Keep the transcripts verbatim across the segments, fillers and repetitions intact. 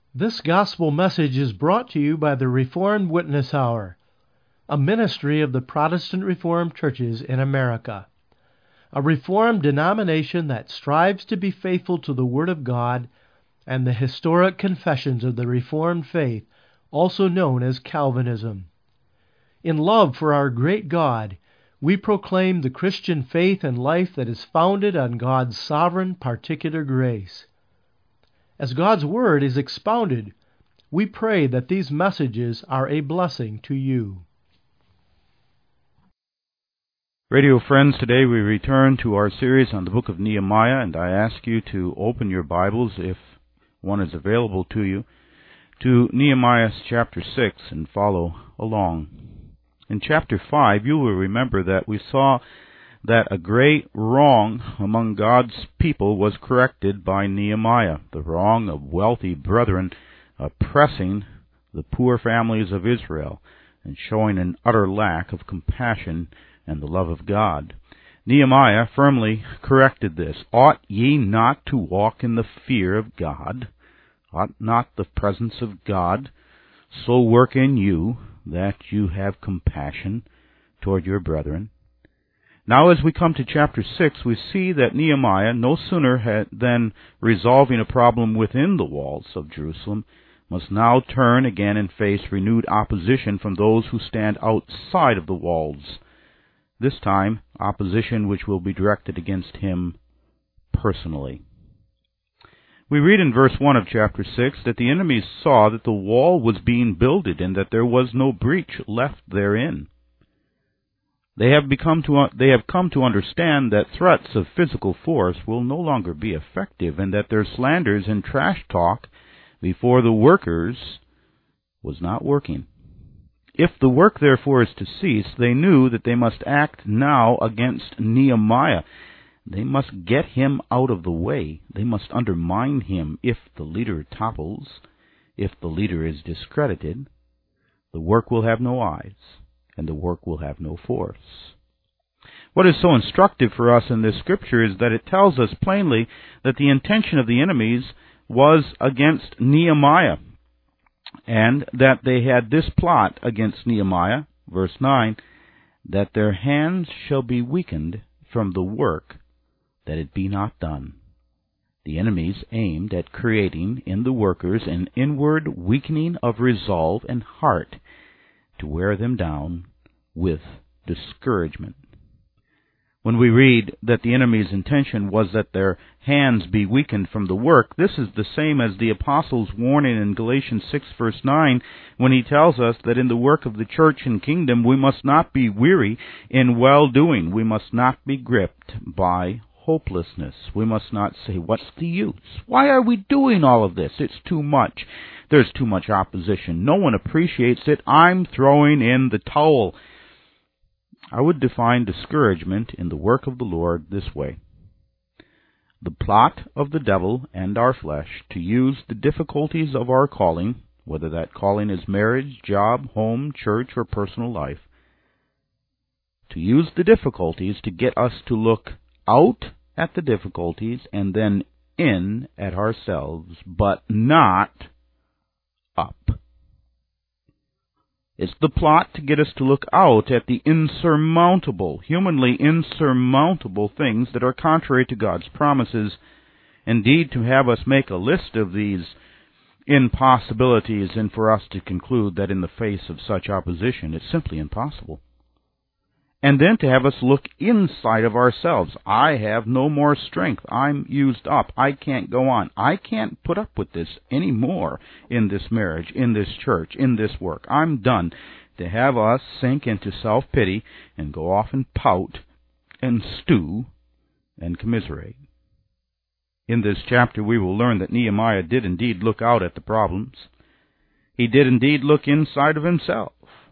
This gospel message is brought to you by the Reformed Witness Hour, a ministry of the Protestant Reformed churches in America, a Reformed denomination that strives to be faithful to the Word of God and the historic confessions of the Reformed faith, also known as Calvinism. In love for our great God, we proclaim the Christian faith and life that is founded on God's sovereign particular grace. As God's Word is expounded, we pray that these messages are a blessing to you. Radio friends, today we return to our series on the book of Nehemiah, and I ask you to open your Bibles, if one is available to you, to Nehemiah chapter six and follow along. In chapter five, you will remember that we saw that a great wrong among God's people was corrected by Nehemiah, the wrong of wealthy brethren oppressing the poor families of Israel and showing an utter lack of compassion and the love of God. Nehemiah firmly corrected this. Ought ye not to walk in the fear of God? Ought not the presence of God so work in you that you have compassion toward your brethren? Now as we come to chapter six, we see that Nehemiah, no sooner had than resolving a problem within the walls of Jerusalem, must now turn again and face renewed opposition from those who stand outside of the walls. This time, opposition which will be directed against him personally. We read in verse one of chapter six that the enemies saw that the wall was being builded and that there was no breach left therein. They have become to they have come to understand that threats of physical force will no longer be effective, and that their slanders and trash talk before the workers was not working. If the work therefore is to cease, they knew that they must act now against Nehemiah. They must get him out of the way. They must undermine him. If the leader topples, if the leader is discredited, the work will have no eyes, and the work will have no force. What is so instructive for us in this scripture is that it tells us plainly that the intention of the enemies was against Nehemiah, and that they had this plot against Nehemiah, verse nine, that their hands shall be weakened from the work, that it be not done. The enemies aimed at creating in the workers an inward weakening of resolve and heart, to wear them down with discouragement. When we read that the enemy's intention was that their hands be weakened from the work, this is the same as the apostle's warning in Galatians six verse nine, when he tells us that in the work of the church and kingdom we must not be weary in well-doing. We must not be gripped by hopelessness. We must not say, what's the use? Why are we doing all of this? It's too much. There's too much opposition. No one appreciates it. I'm throwing in the towel. I would define discouragement in the work of the Lord this way: the plot of the devil and our flesh to use the difficulties of our calling, whether that calling is marriage, job, home, church, or personal life, to use the difficulties to get us to look out at the difficulties and then in at ourselves, but not up. It's the plot to get us to look out at the insurmountable, humanly insurmountable things that are contrary to God's promises. Indeed, to have us make a list of these impossibilities and for us to conclude that in the face of such opposition it's simply impossible. And then to have us look inside of ourselves. I have no more strength. I'm used up. I can't go on. I can't put up with this anymore in this marriage, in this church, in this work. I'm done. To have us sink into self-pity and go off and pout and stew and commiserate. In this chapter we will learn that Nehemiah did indeed look out at the problems. He did indeed look inside of himself.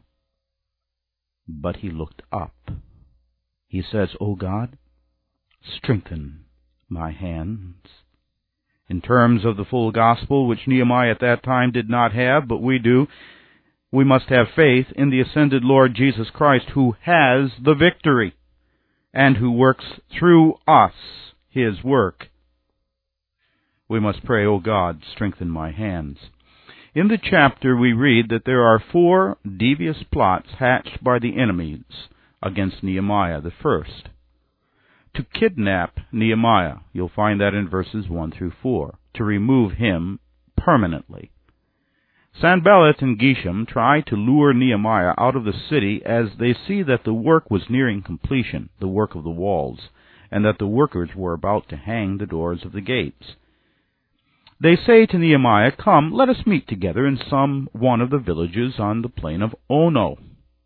But he looked up. He says, O God, strengthen my hands. In terms of the full gospel, which Nehemiah at that time did not have, but we do, we must have faith in the ascended Lord Jesus Christ, who has the victory and who works through us his work. We must pray, O God, strengthen my hands. In the chapter we read that there are four devious plots hatched by the enemies against Nehemiah. The first, to kidnap Nehemiah. You'll find that in verses one through four. To remove him permanently. Sanballat and Geshem try to lure Nehemiah out of the city as they see that the work was nearing completion, the work of the walls, and that the workers were about to hang the doors of the gates. They say to Nehemiah, "Come, let us meet together in some one of the villages on the plain of Ono."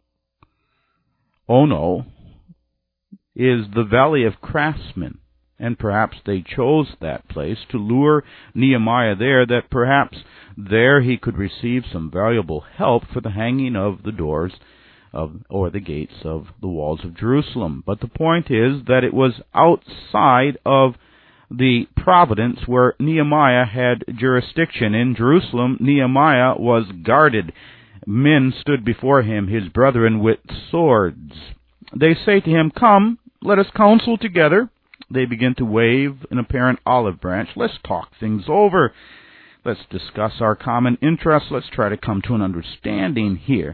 Ono is the valley of craftsmen, and perhaps they chose that place to lure Nehemiah there, that perhaps there he could receive some valuable help for the hanging of the doors of, or the gates of the walls of Jerusalem. But the point is that it was outside of the province where Nehemiah had jurisdiction. In Jerusalem, Nehemiah was guarded. Men stood before him, his brethren, with swords. They say to him, "Come, let us counsel together." They begin to wave an apparent olive branch. Let's talk things over. Let's discuss our common interests. Let's try to come to an understanding here.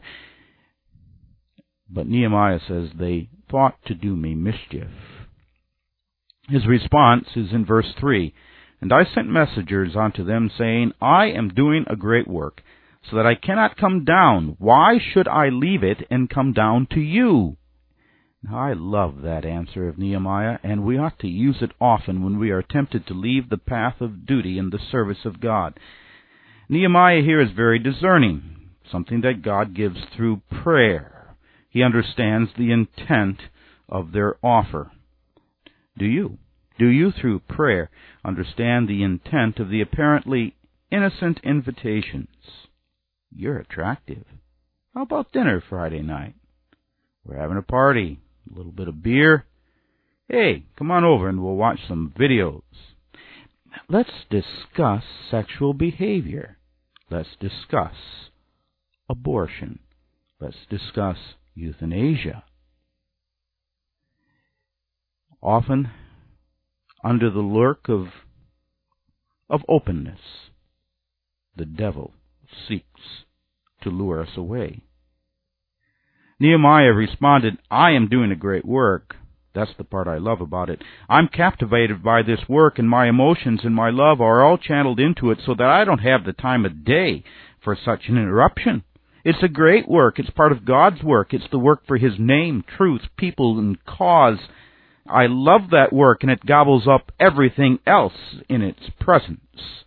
But Nehemiah says, "They thought to do me mischief." His response is in verse three. "And I sent messengers unto them, saying, I am doing a great work, so that I cannot come down. Why should I leave it and come down to you?" Now, I love that answer of Nehemiah, and we ought to use it often when we are tempted to leave the path of duty in the service of God. Nehemiah here is very discerning, something that God gives through prayer. He understands the intent of their offer. Do you? Do you, through prayer, understand the intent of the apparently innocent invitations? You're attractive. How about dinner Friday night? We're having a party. A little bit of beer. Hey, come on over and we'll watch some videos. Let's discuss sexual behavior. Let's discuss abortion. Let's discuss euthanasia. Often, under the lurk of, of openness, the devil seeks to lure us away. Nehemiah responded, "I am doing a great work." That's the part I love about it. "I'm captivated by this work, and my emotions and my love are all channeled into it so that I don't have the time of day for such an interruption. It's a great work. It's part of God's work. It's the work for His name, truth, people, and cause. I love that work, and it gobbles up everything else in its presence."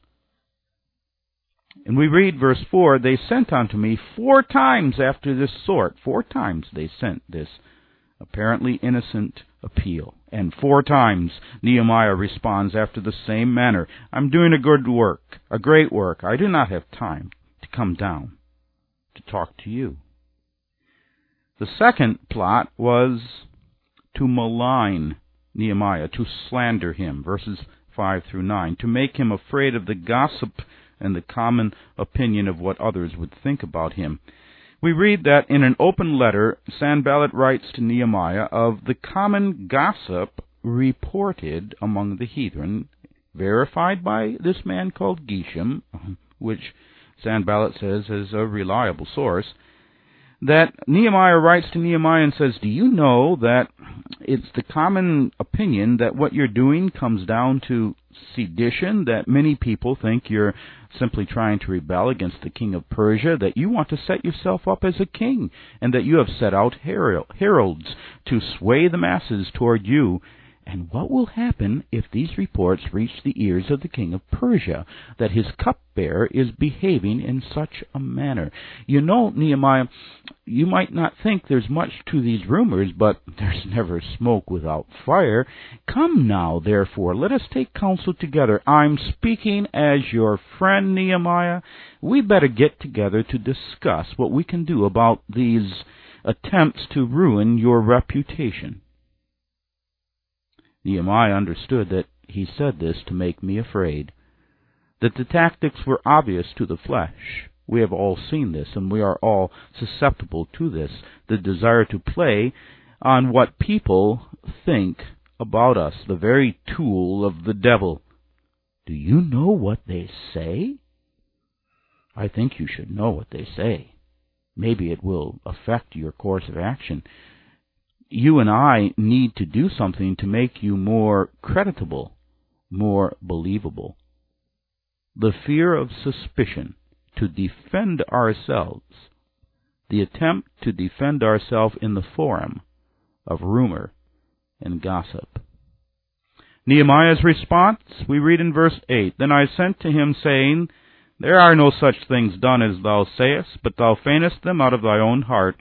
And we read verse four, "They sent unto me four times after this sort." Four times they sent this apparently innocent appeal. And four times Nehemiah responds after the same manner. "I'm doing a good work, a great work. I do not have time to come down to talk to you." The second plot was to malign Nehemiah, to slander him, verses five through nine, to make him afraid of the gossip and the common opinion of what others would think about him. We read that in an open letter, Sanballat writes to Nehemiah of the common gossip reported among the heathen, verified by this man called Geshem, which Sanballat says is a reliable source, that Nehemiah writes to Nehemiah and says, "Do you know that it's the common opinion that what you're doing comes down to sedition, that many people think you're simply trying to rebel against the king of Persia, that you want to set yourself up as a king, and that you have set out heralds to sway the masses toward you? And what will happen if these reports reach the ears of the king of Persia, that his cupbearer is behaving in such a manner?" You know, Nehemiah, you might not think there's much to these rumors, but there's never smoke without fire. Come now, therefore, let us take counsel together. I'm speaking as your friend, Nehemiah. We better get together to discuss what we can do about these attempts to ruin your reputation. Nehemiah understood that he said this to make me afraid, that the tactics were obvious to the flesh. We have all seen this, and we are all susceptible to this, the desire to play on what people think about us, the very tool of the devil. Do you know what they say? I think you should know what they say. Maybe it will affect your course of action. You and I need to do something to make you more creditable, more believable. The fear of suspicion, to defend ourselves, the attempt to defend ourselves in the forum of rumor and gossip. Nehemiah's response, we read in verse eight, Then I sent to him, saying, There are no such things done as thou sayest, but thou feignest them out of thy own heart.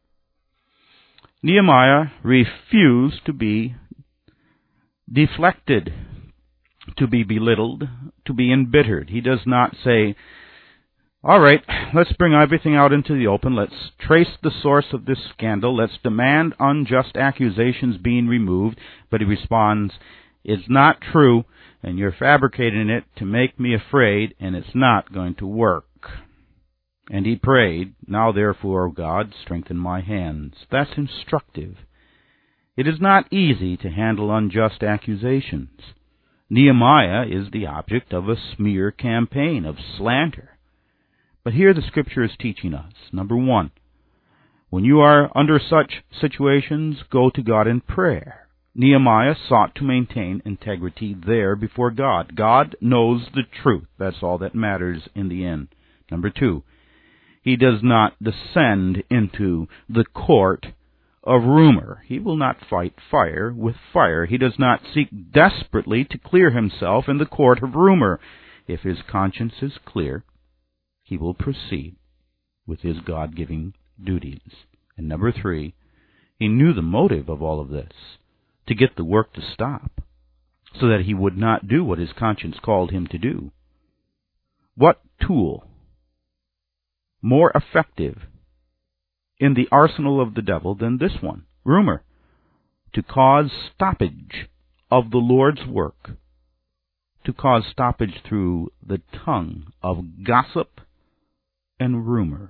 Nehemiah refused to be deflected, to be belittled, to be embittered. He does not say, all right, let's bring everything out into the open. Let's trace the source of this scandal. Let's demand unjust accusations being removed. But he responds, it's not true, and you're fabricating it to make me afraid, and it's not going to work. And he prayed, Now therefore, O God, strengthen my hands. That's instructive. It is not easy to handle unjust accusations. Nehemiah is the object of a smear campaign, of slander. But here the Scripture is teaching us, number one, when you are under such situations, go to God in prayer. Nehemiah sought to maintain integrity there before God. God knows the truth. That's all that matters in the end. Number two, he does not descend into the court of rumor. He will not fight fire with fire. He does not seek desperately to clear himself in the court of rumor. If his conscience is clear, he will proceed with his God-giving duties. And number three, he knew the motive of all of this, to get the work to stop, so that he would not do what his conscience called him to do. What tool more effective in the arsenal of the devil than this one, rumor, to cause stoppage of the Lord's work, to cause stoppage through the tongue of gossip and rumor.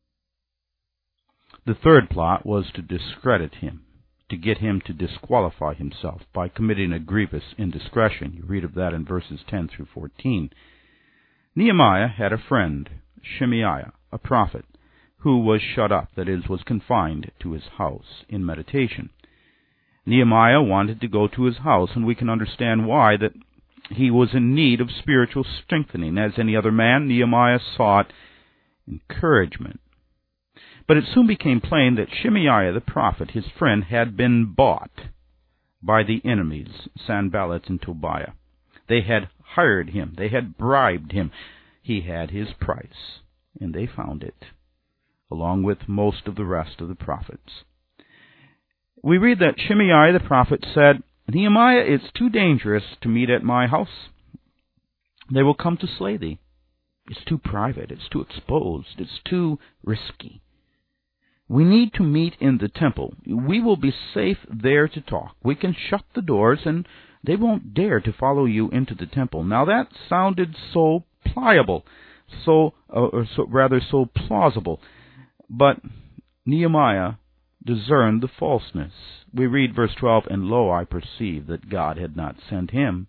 The third plot was to discredit him, to get him to disqualify himself by committing a grievous indiscretion. You read of that in verses ten through fourteen. Nehemiah had a friend, Shimei, a prophet, who was shut up, that is, was confined to his house in meditation. Nehemiah wanted to go to his house, and we can understand why, that he was in need of spiritual strengthening. As any other man, Nehemiah sought encouragement. But it soon became plain that Shimei the prophet, his friend, had been bought by the enemies, Sanballat and Tobiah. They had hired him. They had bribed him. He had his price, and they found it, along with most of the rest of the prophets. We read that Shimei the prophet said, Nehemiah, it's too dangerous to meet at my house. They will come to slay thee. It's too private. It's too exposed. It's too risky. We need to meet in the temple. We will be safe there to talk. We can shut the doors, and they won't dare to follow you into the temple. Now that sounded so pliable, so, uh, or so rather so plausible. But Nehemiah discerned the falseness. We read verse twelve, And lo, I perceive that God had not sent him.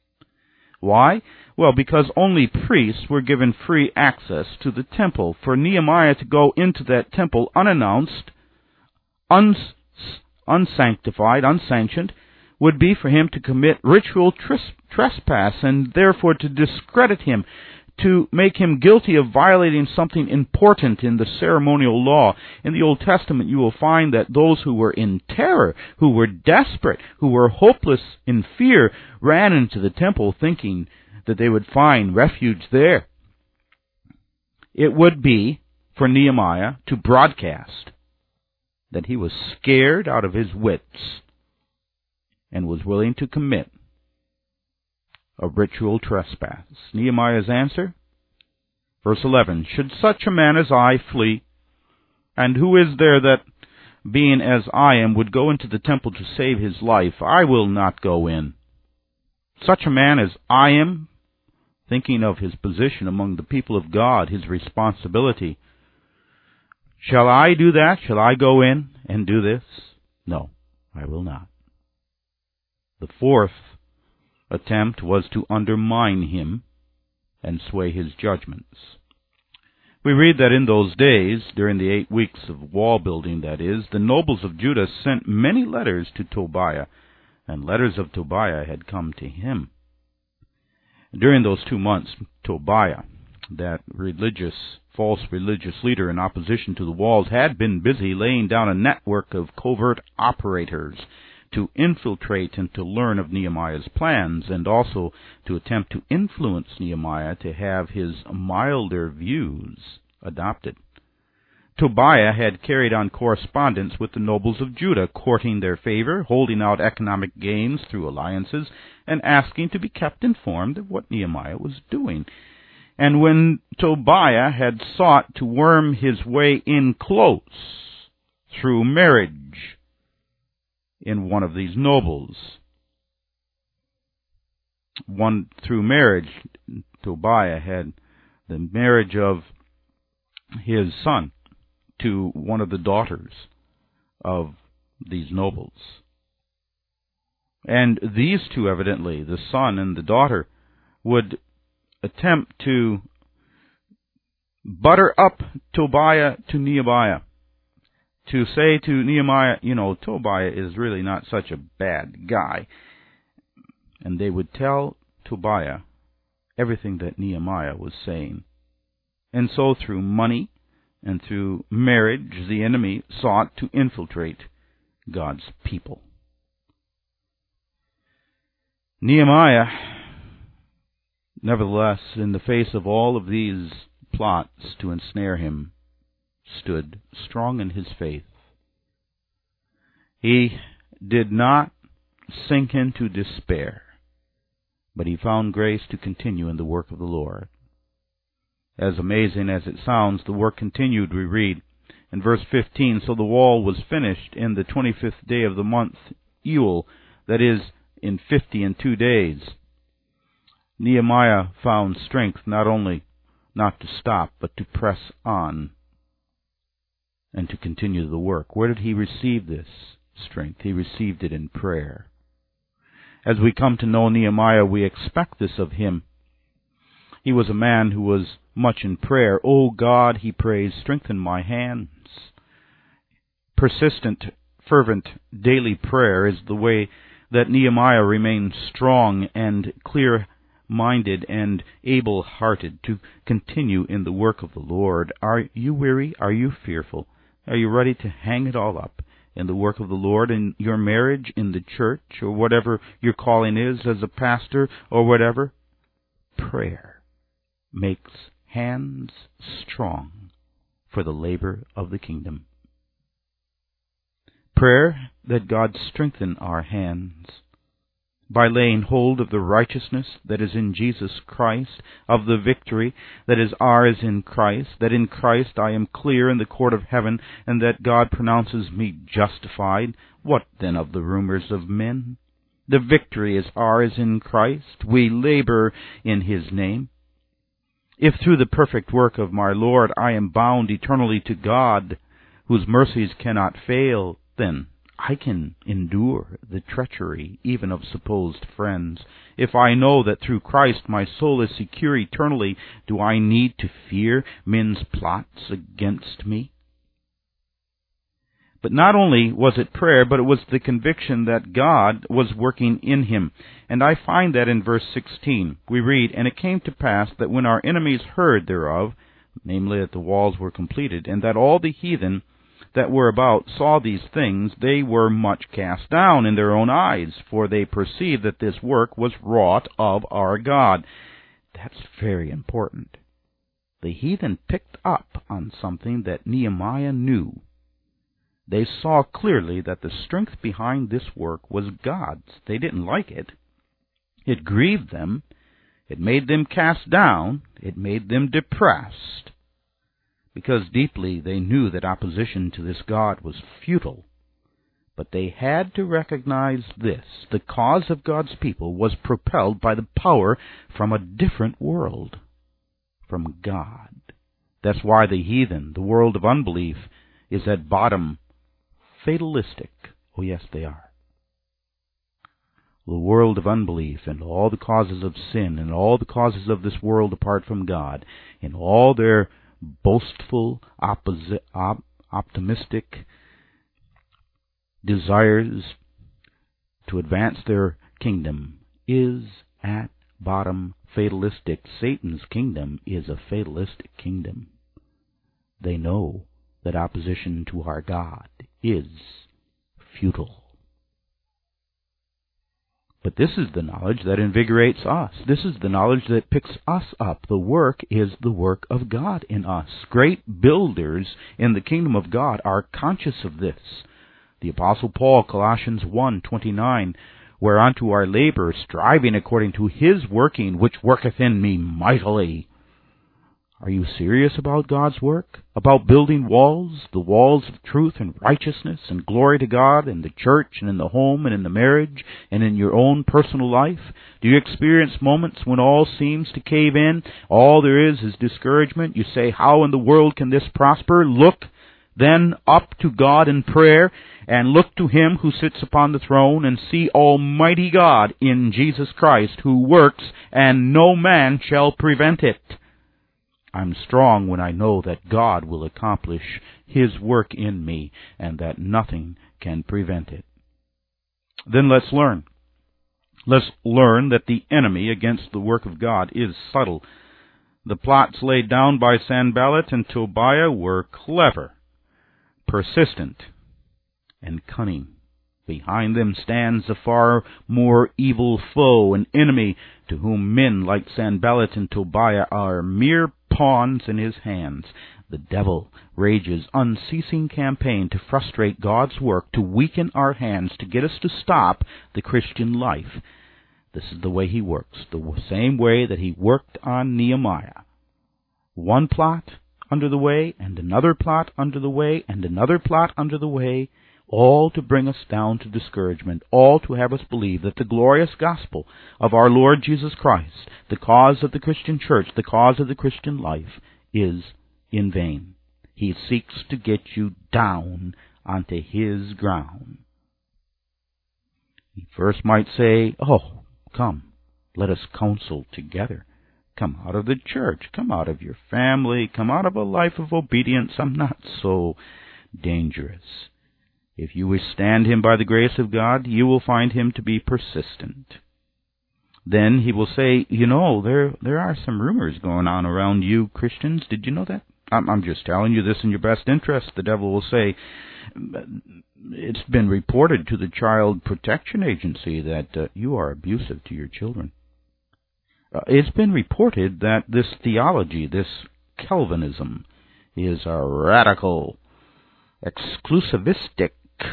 Why? Well, because only priests were given free access to the temple. For Nehemiah to go into that temple unannounced, uns- unsanctified, unsanctioned, would be for him to commit ritual tris- trespass, and therefore to discredit him, to make him guilty of violating something important in the ceremonial law. In the Old Testament, you will find that those who were in terror, who were desperate, who were hopeless in fear, ran into the temple thinking that they would find refuge there. It would be for Nehemiah to broadcast that he was scared out of his wits and was willing to commit a ritual trespass. Nehemiah's answer, verse eleven, Should such a man as I flee? And who is there that, being as I am, would go into the temple to save his life? I will not go in. Such a man as I am, thinking of his position among the people of God, his responsibility. Shall I do that? Shall I go in and do this? No, I will not. The fourth attempt was to undermine him and sway his judgments. We read that in those days, during the eight weeks of wall building, that is, the nobles of Judah sent many letters to Tobiah, and letters of Tobiah had come to him. During those two months, Tobiah, that religious, false religious leader in opposition to the walls, had been busy laying down a network of covert operators to infiltrate and to learn of Nehemiah's plans, and also to attempt to influence Nehemiah to have his milder views adopted. Tobiah had carried on correspondence with the nobles of Judah, courting their favor, holding out economic gains through alliances, and asking to be kept informed of what Nehemiah was doing. And when Tobiah had sought to worm his way in close through marriage in one of these nobles, one through marriage, Tobiah had the marriage of his son to one of the daughters of these nobles. And these two, evidently, the son and the daughter, would attempt to butter up Tobiah to Nehemiah, to say to Nehemiah, you know, Tobiah is really not such a bad guy. And they would tell Tobiah everything that Nehemiah was saying. And so through money and through marriage, the enemy sought to infiltrate God's people. Nehemiah, nevertheless, in the face of all of these plots to ensnare him, stood strong in his faith. He did not sink into despair, but he found grace to continue in the work of the Lord. As amazing as it sounds, the work continued, we read in verse fifteen, so the wall was finished in the twenty-fifth day of the month Elul, that is, in fifty and two days. Nehemiah found strength not only not to stop, but to press on and to continue the work. Where did he receive this strength? He received it in prayer. As we come to know Nehemiah, we expect this of him. He was a man who was much in prayer. "O God," he prays, "strengthen my hands." Persistent, fervent, daily prayer is the way that Nehemiah remained strong and clear-minded and able-hearted to continue in the work of the Lord. Are you weary? Are you fearful? Are you ready to hang it all up in the work of the Lord, in your marriage, in the church, or whatever your calling is as a pastor, or whatever? Prayer makes hands strong for the labor of the kingdom. Prayer that God strengthen our hands by laying hold of the righteousness that is in Jesus Christ, of the victory that is ours in Christ, that in Christ I am clear in the court of heaven, and that God pronounces me justified. What then of the rumors of men? The victory is ours in Christ. We labor in His name. If through the perfect work of my Lord I am bound eternally to God, whose mercies cannot fail, then I can endure the treachery even of supposed friends. If I know that through Christ my soul is secure eternally, do I need to fear men's plots against me? But not only was it prayer, but it was the conviction that God was working in him. And I find that in verse sixteen. We read, "And it came to pass that when our enemies heard thereof," namely that the walls were completed, "and that all the heathen that were about saw these things, they were much cast down in their own eyes, for they perceived that this work was wrought of our God." That's very important. The heathen picked up on something that Nehemiah knew. They saw clearly that the strength behind this work was God's. They didn't like it. It grieved them. It made them cast down. It made them depressed, because deeply they knew that opposition to this God was futile. But they had to recognize this: the cause of God's people was propelled by the power from a different world, from God. That's why the heathen, the world of unbelief, is at bottom fatalistic. Oh yes, they are. The world of unbelief and all the causes of sin and all the causes of this world apart from God, in all their boastful, opposi- op- optimistic desires to advance their kingdom is at bottom fatalistic. Satan's kingdom is a fatalistic kingdom. They know that opposition to our God is futile. But this is the knowledge that invigorates us. This is the knowledge that picks us up. The work is the work of God in us. Great builders in the kingdom of God are conscious of this. The Apostle Paul, Colossians one twenty-nine, whereunto our labor, striving according to his working, which worketh in me mightily. Are you serious about God's work? About building walls, the walls of truth and righteousness and glory to God in the church and in the home and in the marriage and in your own personal life? Do you experience moments when all seems to cave in? All there is is discouragement. You say, how in the world can this prosper? Look then up to God in prayer and look to him who sits upon the throne and see Almighty God in Jesus Christ, who works and no man shall prevent it. I'm strong when I know that God will accomplish his work in me and that nothing can prevent it. Then let's learn. Let's learn that the enemy against the work of God is subtle. The plots laid down by Sanballat and Tobiah were clever, persistent, and cunning. Behind them stands a far more evil foe, an enemy to whom men like Sanballat and Tobiah are mere pawns in his hands. The devil rages unceasing campaign to frustrate God's work, to weaken our hands, to get us to stop the Christian life. This is the way he works, the same way that he worked on Nehemiah. One plot under the way, and another plot under the way, and another plot under the way, all to bring us down to discouragement, all to have us believe that the glorious gospel of our Lord Jesus Christ, the cause of the Christian church, the cause of the Christian life, is in vain. He seeks to get you down onto his ground. He first might say, oh, come, let us counsel together. Come out of the church, come out of your family, come out of a life of obedience. I'm not so dangerous. If you withstand him by the grace of God, you will find him to be persistent. Then he will say, you know, there there are some rumors going on around you Christians. Did you know that? I'm, I'm just telling you this in your best interest. The devil will say, it's been reported to the Child Protection Agency that uh, you are abusive to your children. Uh, it's been reported that this theology, this Calvinism, is a radical, exclusivistic,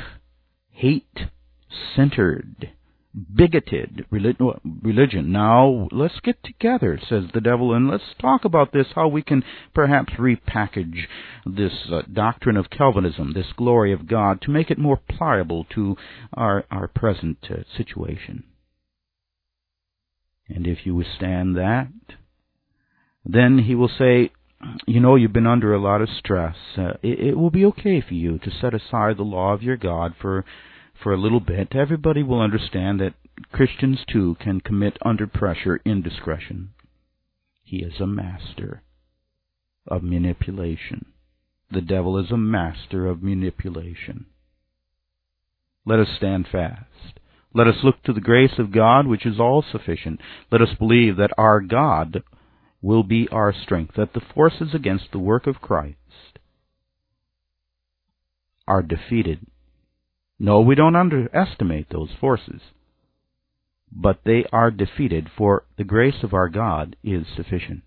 hate-centered, bigoted religion. Now, let's get together, says the devil, and let's talk about this, how we can perhaps repackage this uh, doctrine of Calvinism, this glory of God, to make it more pliable to our, our present uh, situation. And if you withstand that, then he will say, you know, you've been under a lot of stress. Uh, it, it will be okay for you to set aside the law of your God for for a little bit. Everybody will understand that Christians, too, can commit under pressure indiscretion. He is a master of manipulation. The devil is a master of manipulation. Let us stand fast. Let us look to the grace of God, which is all sufficient. Let us believe that our God will be our strength, that the forces against the work of Christ are defeated. No, we don't underestimate those forces, but they are defeated, for the grace of our God is sufficient.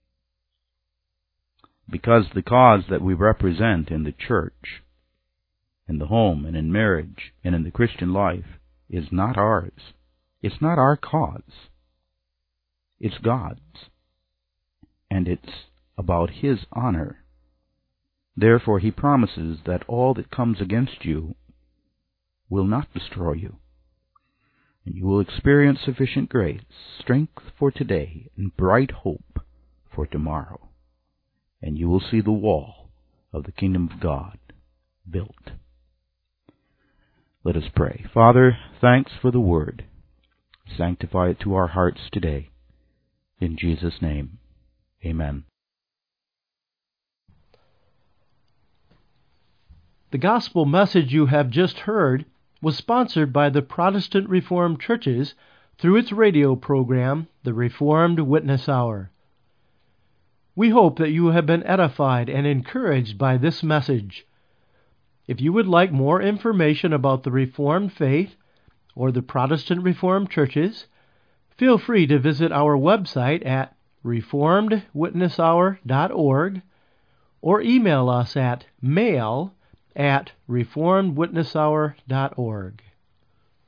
Because the cause that we represent in the church, in the home, and in marriage, and in the Christian life is not ours. It's not our cause. It's God's. And it's about his honor. Therefore, he promises that all that comes against you will not destroy you. And you will experience sufficient grace, strength for today, and bright hope for tomorrow. And you will see the wall of the kingdom of God built. Let us pray. Father, thanks for the word. Sanctify it to our hearts today. In Jesus' name, amen. The gospel message you have just heard was sponsored by the Protestant Reformed Churches through its radio program, The Reformed Witness Hour. We hope that you have been edified and encouraged by this message. If you would like more information about the Reformed faith or the Protestant Reformed Churches, feel free to visit our website at reformed witness hour dot org or email us at mail at reformed witness hour dot org.